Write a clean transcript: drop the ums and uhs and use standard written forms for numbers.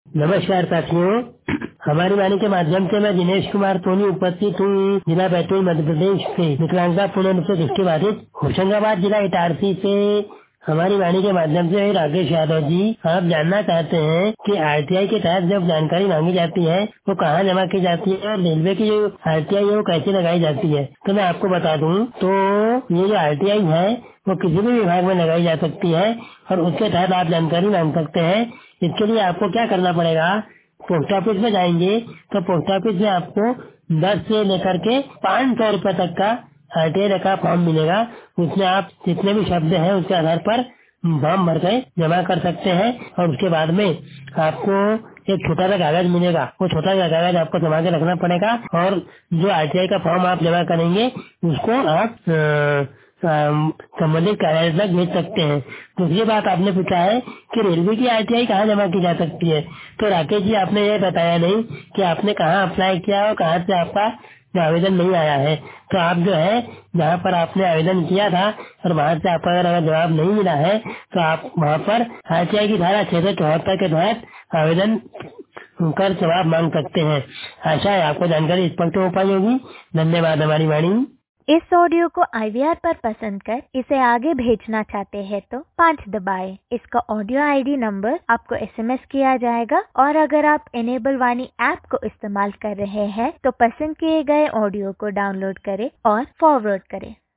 नमस्कार साथियों, हमारी वाणी के माध्यम से मैं दिनेश कुमार सोनी उपस्थित हूँ जिला बैतूल मध्य प्रदेश से। विकलांगता पूर्ण रूप से दृष्टिबाधित होशंगाबाद जिला इटारसी से हमारी वाणी के माध्यम से राकेश यादव जी, आप जानना चाहते हैं कि आरटीआई के तहत जब जानकारी मांगी जाती है वो कहाँ जमा की जाती है और रेलवे की जो आरटीआई है वो कैसे लगाई जाती है। तो मैं आपको बता दूं तो ये जो आरटीआई है वो किसी भी विभाग में लगाई जा सकती है और उसके तहत आप जानकारी मांग सकते हैं। इसके लिए आपको क्या करना पड़ेगा, पोस्ट ऑफिस में जाएंगे तो पोस्ट ऑफिस में आपको 10 से लेकर के 500 रुपए तक का आरटीआई का फॉर्म मिलेगा। उसमें आप जितने भी शब्द हैं उसके आधार पर फॉर्म भर के जमा कर सकते हैं और उसके बाद में आपको एक छोटा सा कागज मिलेगा। वो छोटा सा कागज आपको जमा के रखना पड़ेगा और जो आरटीआई का फॉर्म आप जमा करेंगे उसको आप संबंधित कार्यालय तक भेज सकते हैं। दूसरी बात आपने पूछा है कि रेलवे की आरटीआई कहाँ जमा की जा सकती है। तो राकेश जी, आपने ये बताया नहीं कि आपने कहाँ अप्लाई किया और कहाँ से आपका जो आवेदन नहीं आया है। तो आप जो है जहाँ पर आपने आवेदन किया था और वहाँ से आपका अगर जवाब नहीं मिला है तो आप वहाँ पर आरटीआई की धारा 674 के तहत आवेदन कर जवाब मांग सकते हैं। आशा है आपको जानकारी स्पष्ट हो पाई होगी। धन्यवाद। हमारी वाणी। इस ऑडियो को IVR पर पसंद कर इसे आगे भेजना चाहते हैं तो 5 दबाएं। इसका ऑडियो ID नंबर आपको SMS किया जाएगा और अगर आप इनेबल वाणी ऐप को इस्तेमाल कर रहे हैं तो पसंद किए गए ऑडियो को डाउनलोड करें और फॉरवर्ड करें।